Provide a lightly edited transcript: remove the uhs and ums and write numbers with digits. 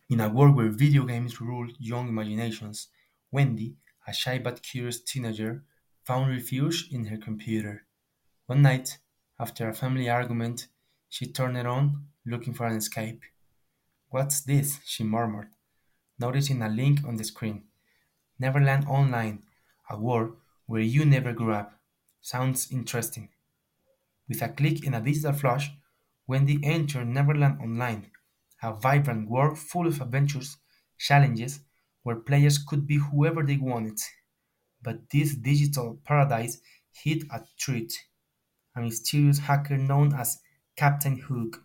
In a world where video games rule young imaginations, Wendy, a shy but curious teenager, found refuge in her computer. One night, after a family argument, she turned it on, looking for an escape. "What's this?" she murmured, noticing a link on the screen. "Neverland Online, a world where you never grew up. Sounds interesting." With a click and a digital flash, Wendy entered Neverland Online, a vibrant world full of adventures, challenges, where players could be whoever they wanted. But this digital paradise hid a threat: a mysterious hacker known as Captain Hook,